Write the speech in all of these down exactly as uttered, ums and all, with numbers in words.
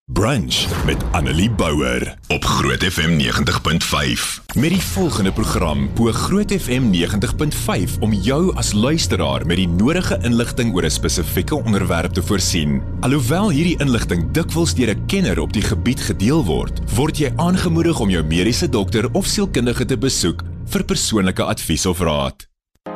Brunch met Annelie Bouwer op Groot F M negentig punt vyf. Met die volgende program poog Groot F M negentig punt vyf om jou as luisteraar met die nodige inligting oor 'n spesifieke onderwerp te voorsien. Alhoewel hierdie inligting dikwels deur 'n kenner op die gebied gedeel word, word jy aangemoedig om jou mediese dokter of sielkundige te besoek vir persoonlike advies of raad.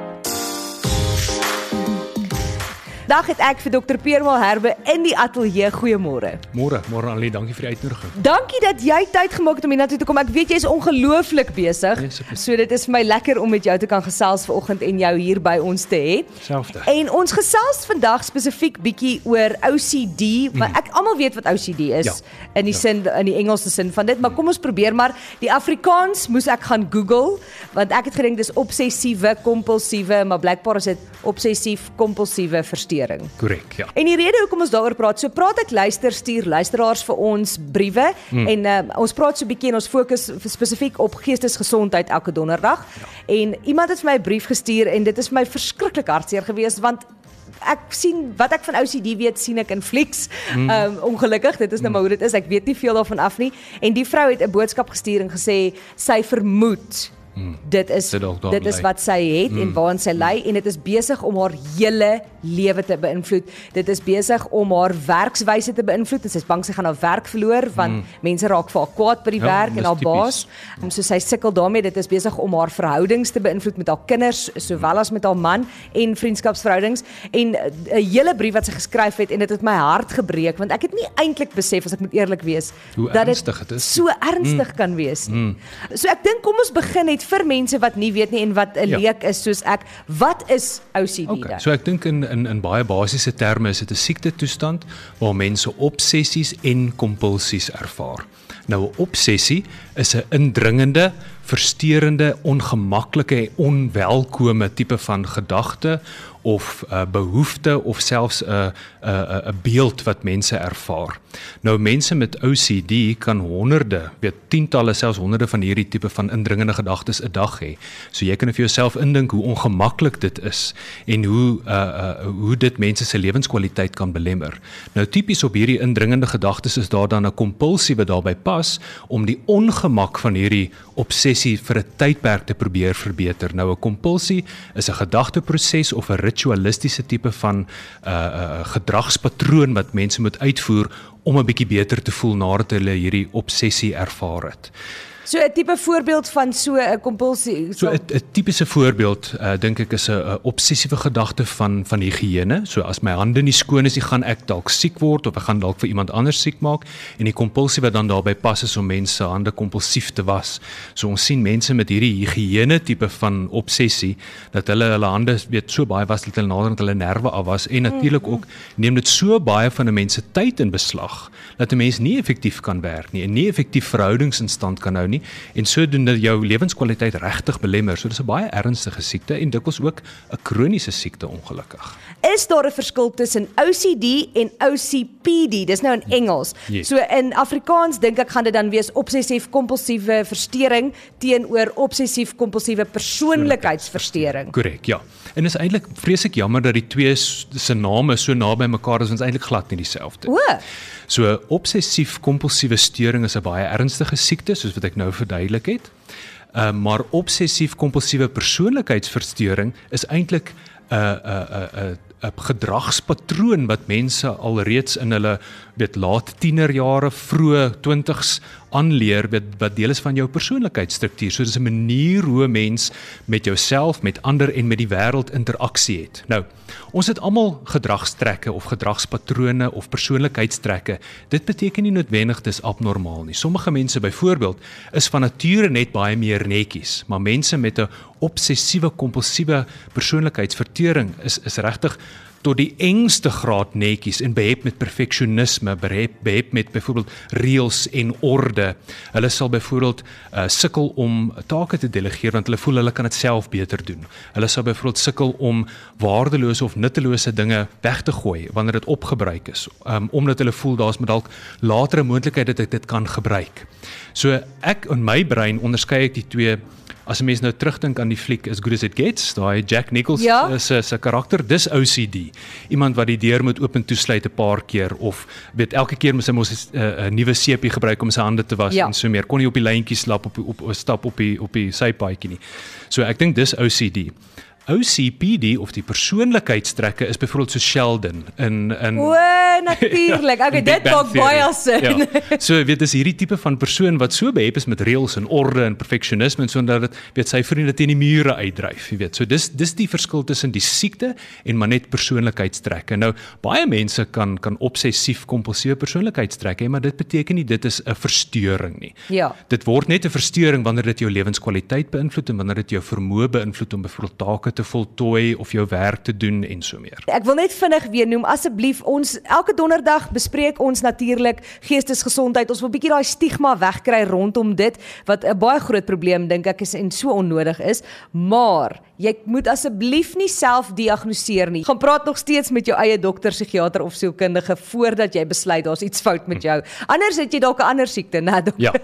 Dag het ek vir dokter Pierre Malherbe in die ateljee. Goeiemôre. Môre, môre Annelie, dankie vir die uitnodiging. Dankie dat jy tyd gemaak het om hiernatoe te kom. Ek weet jy is ongelooflik besig. Yes, so dit is vir my lekker om met jou te kan gesels vanoggend en jou hier by ons te hê. Selfde. En ons gesels vandag spesifiek bietjie oor O C D, want ek almal weet wat O C D is Ja. in die Ja. sin in die Engelse sin van dit, maar kom ons probeer maar. Die Afrikaans moes ek gaan Google, want ek het gedink dis obsessiewe kompulsiewe, maar blykbaar is dit obsessief kompulsiewe versteuring. Korrek, ja. En die rede hoekom ons daaroor praat, so praat ek luister, stuur luisteraars vir ons briewe, hmm. en uh, ons praat so 'n bietjie en ons fokus spesifiek op geestesgesondheid elke donderdag, ja. En iemand het vir my 'n brief gestuur en dit is vir my verskriklik hartseer gewees, want ek sien, wat ek van O C D weet, sien ek in flieks, hmm. um, ongelukkig, dit is nou maar hoe dit is, ek weet nie veel daarvan af nie, en die vrou het 'n boodskap gestuur en gesê, sy vermoed, Hmm. Dit is dit, dit is wat sy het hmm. en waaraan sy lei, en dit is besig om haar hele lewe te beïnvloed. Dit is besig om haar werkswyse te beïnvloed. Sy is bang sy gaan haar werk verloor, want hmm. mense raak vir haar kwaad by die ja, werk en haar baas. En so sy sukkel daarmee. Dit is besig om haar verhoudings te beïnvloed met haar kinders, sowel as met haar man, en vriendskapsverhoudings. En 'n hele brief wat sy geskryf het, en dit het my hart gebreek, want ek het nie eintlik besef, as ek moet eerlik wees, hoe dat ernstig dit het is. so ernstig hmm. kan wees. Hmm. So ek dink, kom ons begin net vir mense wat nie weet nie en wat 'n ja. leek is soos ek. Wat is O C D okay, dan? So ek dink in, in, in baie basiese terme is dit 'n siektetoestand waar mense obsessies en kompulsies ervaar. Nou 'n obsessie is 'n indringende, versteurende, ongemaklike en onwelkome tipe van gedagte of uh, behoefte of selfs 'n uh, 'n uh, 'n beeld wat mense ervaar. Nou mense met O C D kan honderde, weet tientalle, selfs honderde van hierdie tipe van indringende gedagtes 'n dag hê. So jy kan vir jouself indink hoe ongemaklik dit is en hoe uh, uh, hoe dit mense se lewenskwaliteit kan belemmer. Nou tipies op hierdie indringende gedagtes is daar dan 'n kompulsie wat daarbey pas om die ongemak van hierdie obsessie vir 'n tydperk te probeer verbeter. Nou 'n kompulsie is 'n gedagteproses of 'n ritualistiese tipe van uh, uh, gedragspatroon wat mense moet uitvoer om 'n bietjie beter te voel nadat hulle hierdie obsessie ervaar het. So 'n tipe voorbeeld van so 'n kompulsie. So 'n tipiese voorbeeld uh, dink ek is 'n obsessiewe gedagte van van higiëne. So as my hande nie skoon is, gaan ek dalk siek word of ek gaan dalk vir iemand anders siek maak, en die kompulsie wat dan daarbey pas is om mense se hande kompulsief te was. So ons sien mense met hierdie higiëne tipe van obsessie dat hulle hulle hande weet so baie was dat hulle naderhand hulle nerve af was, en natuurlik ook neem dit so baie van 'n mens se tyd in beslag dat 'n mens nie effektief kan werk nie en nie effektief verhoudings in stand kan hou nie, en sodoende jou lewenskwaliteit regtig belemmer. So dis 'n baie ernstige siekte en dikwels ook 'n kroniese siekte, ongelukkig. Is daar 'n verskil tussen O C D en O C P D? Dis nou in Engels. Yes. So in Afrikaans dink ek gaan dit dan wees obsessief-kompulsiewe versteuring teenoor obsessief-kompulsiewe persoonlikheidsversteuring. Korrek, ja. En is eintlik vreeslik jammer dat die twee se name so naby mekaar is, want is eintlik glad nie dieselfde. O. So obsessief-kompulsiewe steuring is 'n baie ernstige siekte, soos wat ek nou verduidelik het. Uh, maar obsessief-kompulsiewe persoonlikheidsversteuring is eintlik 'n 'n 'n 'n 'n gedragspatroon wat mense alreeds in hulle weet laat tienerjare, vroeë twintigs aanleer wat wat deel is van jou persoonlikheidsstruktuur. So dis 'n manier hoe 'n mens met jouself, met ander en met die wêreld interaksie het. Nou, ons het almal gedragstrekke of gedragspatrone of persoonlikheidstrekke. Dit beteken nie noodwendig dis abnormaal nie. Sommige mense byvoorbeeld is van nature net baie meer netjies, maar mense met 'n obsessiewe kompulsiewe persoonlikheidsversteuring is is regtig tot die engste graad netjies en behep met perfeksionisme, behep, behep met byvoorbeeld reëls en orde. Hulle sal byvoorbeeld uh, sukkel om take te delegeer want hulle voel hulle kan dit self beter doen. Hulle sal byvoorbeeld sukkel om waardelose of nuttelose dinge weg te gooi wanneer dit opgebruik is, um, omdat hulle voel daar's met dalk latere moontlikheid dat ek dit kan gebruik. So ek in my brein onderskei ek die twee as 'n mens nou terugdink aan die fliek As Good As It Gets, daai Jack Nicholson Ja. se se karakter, dis O C D. Iemand wat die deur moet oop en toesluit 'n paar keer of weet elke keer moet hy mos 'n uh, nuwe seepie gebruik om sy hande te was Ja. en so meer. Kon nie op die lyntjie slap op op, op stap op die op die sypaadjie nie. So ek dink dis O C D. O C P D of die persoonlikheidstrekke is byvoorbeeld so Sheldon in in O, natuurlik. Okay, in Big dit Bang maak Theory. baie sin. Ja. So weet dis hierdie tipe van persoon wat so behep is met reëls en orde en perfeksionisme en so dat dit weet sy vriende teen die mure uitdryf, jy weet. So dis dis die verskil tussen die siekte en maar net persoonlikheidstrekke. Nou baie mense kan kan obsessief kompulsiewe persoonlikheidstrekke hê, maar dit beteken nie dit is 'n verstoring nie. Ja. Dit word net 'n verstoring wanneer dit jou lewenskwaliteit beïnvloed en wanneer dit jou vermoë beïnvloed om byvoorbeeld take te voltooi of jou werk te doen en so meer. Ek wil net vinnig weer noem, asseblief, ons elke donderdag bespreek ons natuurlik geestesgesondheid. Ons wil bietjie daai stigma wegkry rondom dit wat 'n baie groot probleem dink ek is en so onnodig is, maar jy moet asseblief nie self diagnoseer nie. Gaan praat nog steeds met jou eie dokter, psigiater of sielkundige voordat jy besluit daar's iets fout met jou. Anders het jy dalk 'n ander siekte, né, dokter? Ja.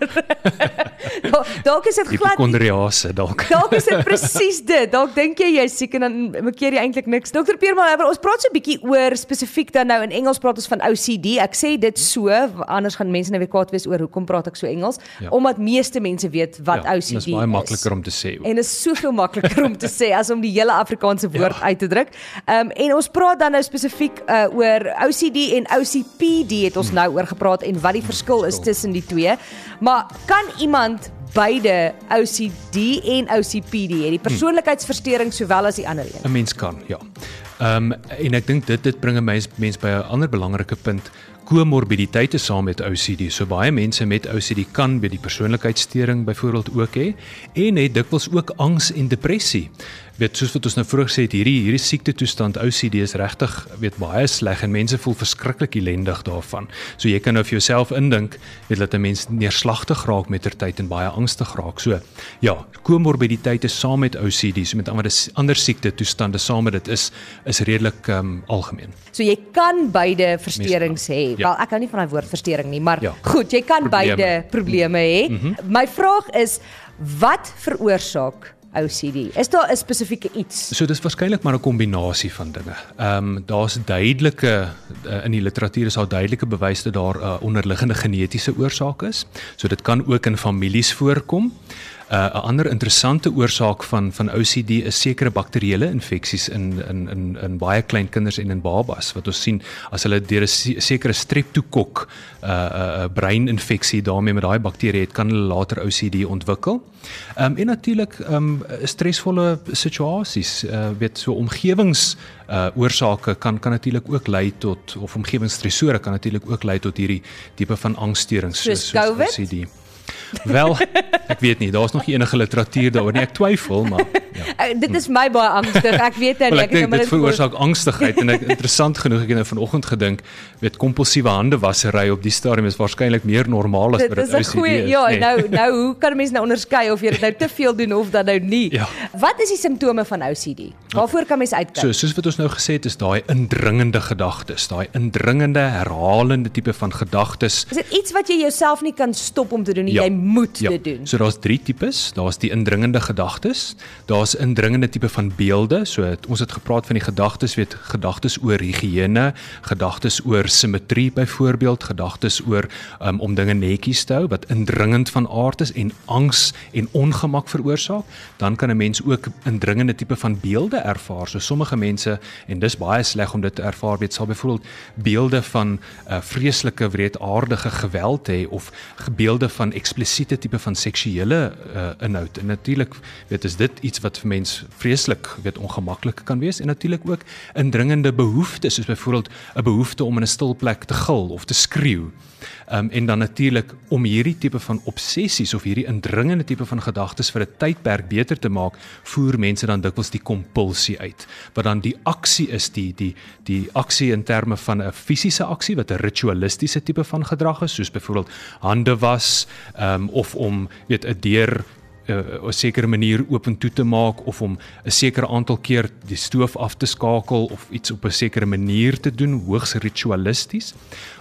Dalk is dit glad Hipokondriase dalk. Dalk is dit presies dit. Dalk dink jy jy's siek en dan keer jy eintlik niks. dokter Peerman, ons praat so 'n bietjie oor spesifiek dan nou in Engels praat ons van O C D. Ek sê dit so, anders gaan mense nou weer kwaad wees oor hoekom praat ek so Engels, Ja. omdat meeste mense weet wat Ja, O C D is. dis baie makliker om te sê. En is soveel makliker om te sê as om die hele Afrikaanse woord Ja. uit te druk. Um, en ons praat dan nou spesifiek uh, oor O C D en O C P D het ons hmm. nou oor gepraat en wat die verskil is tussen die twee. Maar kan iemand beide O C D en O C P D hê, die persoonlikheidsversteuring sowel as die ander een? 'n Mens kan, ja. Ehm um, en ek dink dit dit bring 'n mens mens by 'n ander belangrike punt. Komorbiditeite saam met O C D. So baie mense met O C D kan by die persoonlikheidssteuring byvoorbeeld ook hê en het dikwels ook angs en depressie. Weet soos wat ons nou vroeër gesê het, hierdie hierdie siekte toestand O C D is regtig weet baie sleg en mense voel verskriklik elendig daarvan. So jy kan nou vir jouself indink weet dat 'n mens neerslagtig raak met ter tyd en baie angstig raak. So ja, komorbiditeite saam met O C D, so met ander ander siekte toestande saam met dit is is redelik um, algemeen. So jy kan beide versteurings hê. Ja. Wel, ek hou nie van daai woord versteuring nie, maar Ja. goed, jy kan Probleme. beide probleme hê. Mhm. My vraag is, wat veroorsaak O C D? Is daar 'n spesifieke iets? So dis waarskynlik maar 'n kombinasie van dinge. Ehm um, daar's duidelike uh, in die literatuur is daar duidelike bewys dat daar 'n uh, onderliggende genetiese oorsaak is. So dit kan ook in families voorkom. 'n uh, ander interessante oorsaak van van O C D is sekere bakterieële infeksies in in in in baie klein kinders en in babas wat ons sien as hulle deur 'n sekere streptokok 'n uh, 'n uh, breininfeksie daarmee met daai bakterie het, kan hulle later O C D ontwikkel. Ehm um, en natuurlik ehm um, stresvolle situasies, uh, weet so omgewings uh oorsake kan kan natuurlik ook lei tot of omgewingsstresore kan natuurlik ook lei tot hierdie tipe van angsstoornings soos, soos COVID? O C D. Wel, ek weet nie, daar's nog nie enige literatuur daaroor nie. Ek twyfel, maar ja. Uh, dit is my baie angstig. Ek weet nou Wel, nie, ek dink het dit veroorsaak angstigheid en ek interessant genoeg ek het nou vanoggend gedink, weet kompulsiewe handewassery op die stadium is waarskynlik meer normaal as Dit wat is dit O een C D goeie, is. ja, nee. nou, nou, hoe kan mense nou onderskei of jy dit nou te veel doen of dan nou nie? Ja. Wat is die simptome van O C D? Waarvoor kan mense uitkyk? So, soos wat ons nou gesê het, is daai indringende gedagtes, daai indringende, herhalende tipe van gedagtes. Is dit iets wat jy jouself nie kan stop om te doen nie? Ja. Jy moet Ja. dit doen. So daar's drie tipes. Daar's die indringende gedagtes, daar's indringende tipe van beelde. So het, ons het gepraat van die gedagtes, weet gedagtes oor higiëne, gedagtes oor simmetrie byvoorbeeld, gedagtes oor um, om dinge netjies te hou wat indringend van aard is en angs en ongemak veroorsaak. Dan kan 'n mens ook indringende tipe van beelde ervaar. So sommige mense, en dis baie sleg om dit te ervaar, weet sal byvoorbeeld beelde van uh, vreeslike wreedaardige geweld hê of beelde van eksplisiete tipe van seksuele uh, inhoud. En natuurlik weet is dit iets wat vir mens vreeslik weet ongemaklik kan wees en natuurlik ook indringende behoeftes soos byvoorbeeld 'n behoefte om in 'n stil plek te gil of te skreeu. Um, en dan natuurlik om hierdie tipe van obsessies of hierdie indringende tipe van gedagtes vir 'n tydperk beter te maak, voer mense dan dikwels die kompulsie uit. Wat dan die aksie is, die die die aksie in terme van 'n fisiese aksie wat 'n ritualistiese tipe van gedrag is, soos byvoorbeeld hande was, um, of om weet 'n deur uh, 'n sekere manier oop en toe te maak of om 'n sekere aantal keer die stoof af te skakel of iets op 'n sekere manier te doen, hoogs ritualisties.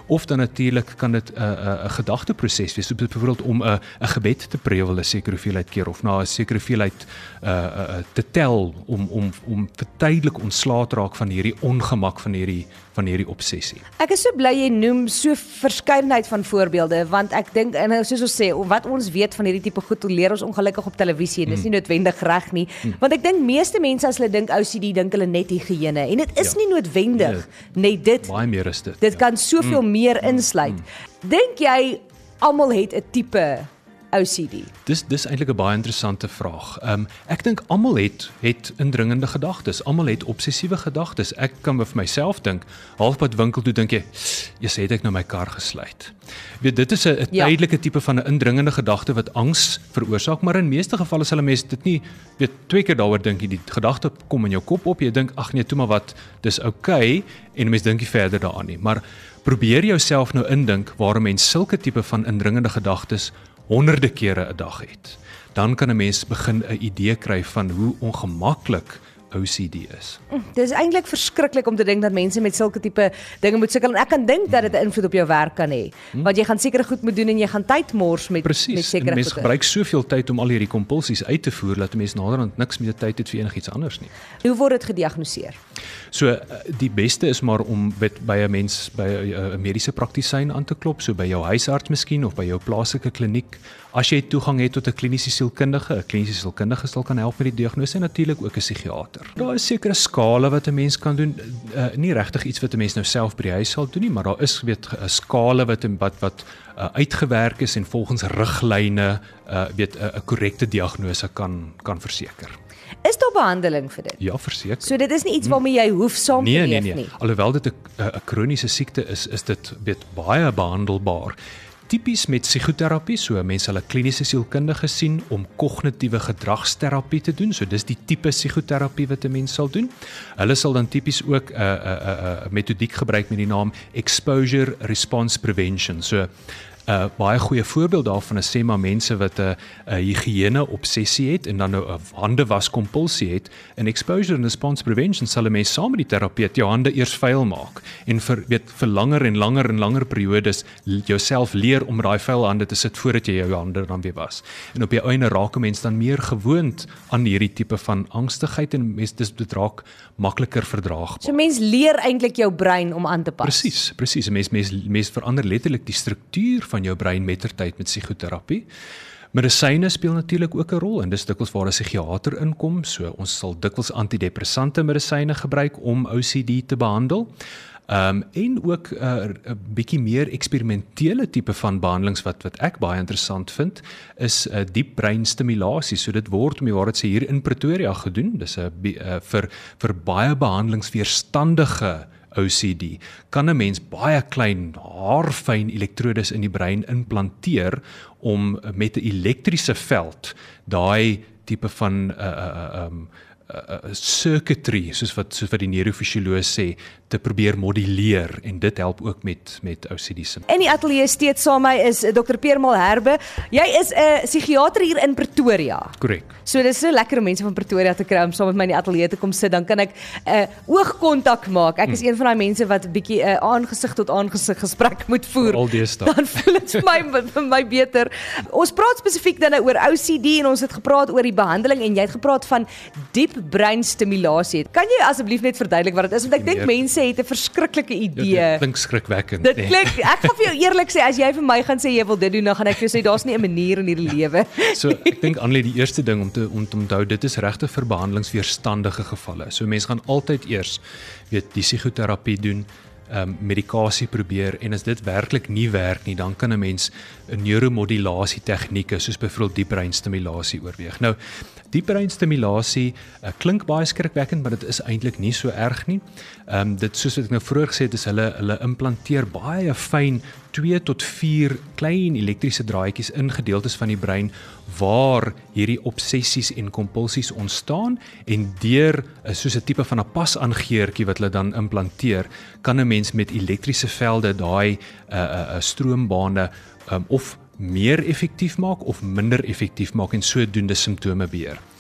Of dan natuurlik kan dit 'n uh, 'n uh, gedagteproses wees, so byvoorbeeld om 'n uh, 'n gebed te prewel 'n sekere hoeveelheid keer of na 'n sekere hoeveelheid uh, uh, te tel om om om tydelik ontslae te raak van hierdie ongemak van hierdie van hierdie obsessie. Ek is so bly jy noem so verskeidenheid van voorbeelde, want ek dink, en soos ons sê, wat ons weet van hierdie tipe goed, leer ons ongelukkig op televisie en dis mm. nie noodwendig reg nie, mm. want ek dink meeste mense as hulle dink O C D, dink hulle net higiëne, en dit is ja. nie noodwendig nee, net dit. Baie meer is dit. Dit ja. kan soveel mm. meer insluit. Mm. Dink jy almal het 'n tipe O C D? Dis dis eintlik 'n baie interessante vraag. Um, ek dink almal het het indringende gedagtes. Almal het obsessiewe gedagtes. Ek kan vir myself dink, halfpad winkel toe dink jy, "Jesus, het ek nou my kar gesluit." Weet, dit is 'n ja. tydelike tipe van 'n indringende gedagte wat angs veroorsaak, maar in meeste gevalle sal 'n mens dit nie weet twee keer daaroor dink jy, die gedagte kom in jou kop op, jy dink, "Ag nee, toe maar wat, dis oukei," en 'n mens dink nie verder daaraan nie. Maar probeer jouself nou indink waar 'n mens sulke tipe van indringende gedagtes honderde kere 'n dag het, dan kan 'n mens begin 'n idee kry van hoe ongemaklik O C D is. Dit is eintlik verskriklik om te dink dat mense met sulke tipe dinge moet sukkel, en ek kan dink dat dit 'n invloed op jou werk kan hê, hmm. want jy gaan sekere goed moet doen en jy gaan tyd mors met Precies. met sekere goed. Mense gebruik soveel tyd om al hierdie kompulsies uit te voer dat 'n mens naderhand niks meer tyd het vir enigiets anders nie. Hoe word dit gediagnoseer? So die beste is maar om by 'n mens by 'n mediese praktisyn aan te klop, so by jou huisarts miskien of by jou plaaslike kliniek. As jy toegang het tot 'n kliniese sielkundige, 'n kliniese sielkundige sal kan help met die diagnose en natuurlik ook 'n psigiater. Daar is sekere skale wat 'n mens kan doen, uh, nie regtig iets wat 'n mens nou self by die huis sal doen nie, maar daar is weet 'n skale wat wat wat uh, uitgewerk is en volgens riglyne uh, weet 'n uh, korrekte diagnose kan kan verseker. Is daar behandeling vir dit? Ja, verseker. So dit is nie iets waarmee jy hoef saam nee, te leef nee, nee. nie. Alhoewel dit 'n 'n kroniese siekte is, is dit weet baie behandelbaar. Tipies met psigoterapie, so mense hulle kliniese sielkundige sien om kognitiewe gedragsterapie te doen, so dis die tipe psigoterapie wat 'n mens sal doen. Hulle sal dan tipies ook 'n uh, 'n uh, uh, metodiek gebruik met die naam Exposure Response Prevention. So 'n uh, baie goeie voorbeeld daarvan is sê maar mense wat 'n uh, 'n higiëne obsessie het en dan nou 'n hande was kompulsie het. In Exposure and Response Prevention sal 'n mens saam met die terapeut jou hande eers vuil maak en vir weet vir langer en langer en langer periodes jouself leer om daai vuil hande te sit voordat jy jou hande dan weer was. En op die einde raak 'n mens dan meer gewoond aan hierdie tipe van angstigheid en mens dis dit raak makliker verdraagbaar. So mens leer eintlik jou brein om aan te pas. Presies, presies. 'n Mens mens mens verander letterlik die struktuur van jou brein mettertyd met psigoterapie. Medisyne speel natuurlik ook 'n rol en dis dikwels waar 'n psigiater inkom, so ons sal dikwels antidepressante medisyne gebruik om O C D te behandel. Um, en ook 'n uh, bietjie meer eksperimentele tipe van behandelings wat wat ek baie interessant vind, is 'n uh, diep breinstimulasie. So dit word om die waarheid sê hier in Pretoria gedoen. Dis 'n uh, vir vir baie behandelingsweerstandige O C D kan 'n mens baie klein haarfyn elektrodes in die brein implanteer om met 'n elektriese veld daai tipe van 'n uh, uh, um, uh, uh, circuitry soos wat soos wat die neurofisioloog sê te probeer moduleer en dit help ook met met O C D simptome. In die ateljee steeds saam met my is Dokter Pierre Malherbe. Jy is 'n psigiater hier in Pretoria. Korrek. So dis so lekker om mense van Pretoria te kry om saam met my in die ateljee te kom sit, dan kan ek 'n uh, oogkontak maak. Ek is mm. een van daai mense wat 'n bietjie 'n uh, aangesig tot aangesig gesprek moet voer. Al die stap. Dan voel dit vir my vir my beter. Ons praat spesifiek dan oor O C D en ons het gepraat oor die behandeling en jy het gepraat van diep breinstimulasie. Kan jy asseblief net verduidelik wat dit is, want ek dink yep. mense het 'n verskriklike idee. Ja, dit klink skrikwekkend. Dit klink, ek gaan vir jou eerlik sê, as jy vir my gaan sê jy wil dit doen, dan gaan ek vir jou sê daar's nie 'n manier in hierdie lewe. So ek dink Annelie, die eerste ding om te om te onthou, dit is regtig vir behandelingsweerstandige gevalle. So mense gaan altyd eers weet die psigoterapie doen, um, medikasie probeer en as dit werklik nie werk nie, dan kan 'n mens 'n neuromodulasie tegnieke soos byvoorbeeld diep breinstimulasie oorweeg. Nou diep breinstimulasie uh, klink baie skrikwekkend, maar dit is eintlik nie so erg nie. Ehm um, dit soos wat ek nou vroeër gesê het, is hulle hulle implanteer baie fyn twee tot vier klein elektriese draadjies in gedeeltes van die brein waar hierdie obsessies en kompulsies ontstaan en deur soos 'n tipe van 'n pasaangeertjie wat hulle dan implanteer, kan 'n mens met elektriese velde daai uh, uh, stroombane um, of meer effektief maak of minder effektief maak en sodoende simptome beheer.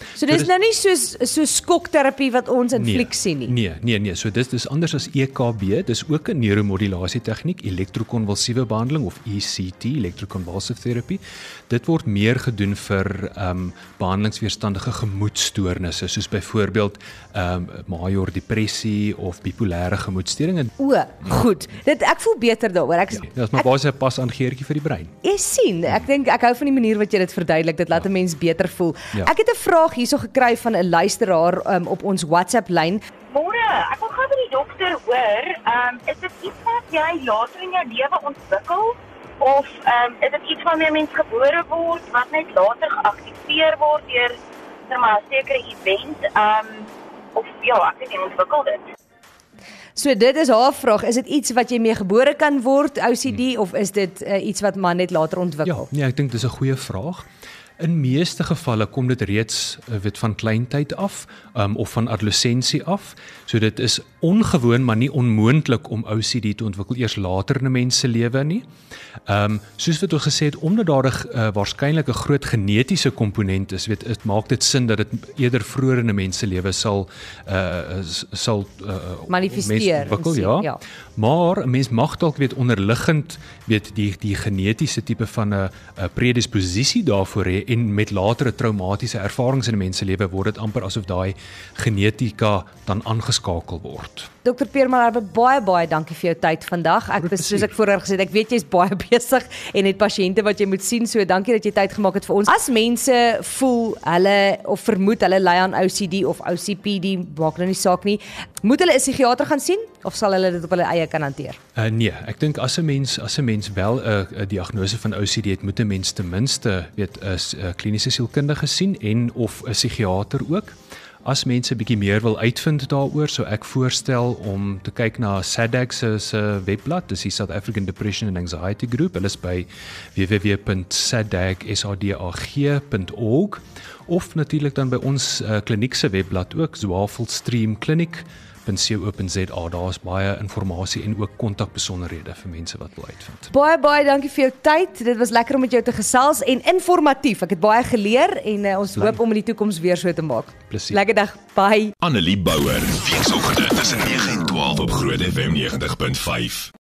So dis nou nie soos so skokterapie wat ons in nee, flieks sien nie. Nee, nee, nee. So dis dis anders as E K B. Dis ook 'n neuromodulasie tegniek, elektrokonvulsiewe behandeling of E C T, electroconvulsive therapy. Dit word meer gedoen vir ehm um, behandelingsweerstandige gemoedstoornisse, soos byvoorbeeld ehm um, major depressie of bipolêre gemoedstoorninge. O, goed. Dit ek voel beter daaroor. Ek Ja, dis maar basies 'n pasaangeertjie vir die brein. Jy sien, ek dink ek hou van die manier wat jy dit verduidelik. Dit laat 'n mens beter voel. Ja. Ek het 'n vraag hierso gekry van 'n luisteraar um, op ons WhatsApp lyn. Môre, ek wil gou by die dokter hoor, um, is dit iets wat jy later in jou lewe ontwikkel of um, is dit iets waarmee 'n mens gebore word wat net later geaktiveer word deur vir maar 'n sekere event um, of ja, ek weet nie, ontwikkel dit. So dit is haar vraag, is dit iets wat jy mee gebore kan word, O C D, hmm. of is dit uh, iets wat man net later ontwikkel? Ja, nee, ek dink dis 'n goeie vraag. In meeste gevalle kom dit reeds weet van kleintyd af um, of van adolessensie af. So dit is ongewoon maar nie onmoontlik om O C D te ontwikkel eers later in 'n mens se lewe nie. Ehm um, soos wat ons gesê het, omdat daar 'n uh, waarskynlik 'n groot genetiese komponent is, weet dit maak dit sin dat dit eerder vroeër in 'n mens se lewe sal uh, sal uh, manifesteer ontwikkel, ja. ja. Maar 'n mens mag dalk weet onderliggend weet die die genetiese tipe van 'n predisposisie daarvoor hê en met latere traumatiese ervarings in 'n mens se lewe word dit amper asof daai genetika dan aangeskakel word. Dokter Pierre Malherbe, baie baie dankie vir jou tyd vandag. Ek was soos ek voorheen gesê het, ek weet jy's baie besig en het pasiënte wat jy moet sien, so dankie dat jy tyd gemaak het vir ons. As mense voel hulle of vermoed hulle ly aan O C D of O C P D, maak nou nie saak nie, moet hulle 'n psigiater gaan sien of sal hulle dit op hulle eie kan hanteer? Uh, nee, ek dink as 'n mens as 'n mens wel 'n uh, diagnose van O C D het, moet 'n mens ten minste weet 'n uh, kliniese sielkundige sien en of 'n psigiater ook. As mense bietjie meer wil uitvind daaroor, sou ek voorstel om te kyk na S A D A G se se webblad, dis die South African Depression and Anxiety Group. Hulle is by w w w punt sadag punt org of natuurlik dan by ons uh, kliniek se webblad ook, Zwavelstream Kliniek punt co punt za. Daar is baie inligting en ook kontakbesonderhede vir mense wat wil uitvind. Baie baie dankie vir jou tyd. Dit was lekker om met jou te gesels en informatief. Ek het baie geleer en uh, ons Lijn. hoop om in die toekoms weer so te maak. Plezier. Lekker dag. Bye. Annelie Bouwer, weekoggend tussen nege en twaalf op Groot F M negentig punt vyf.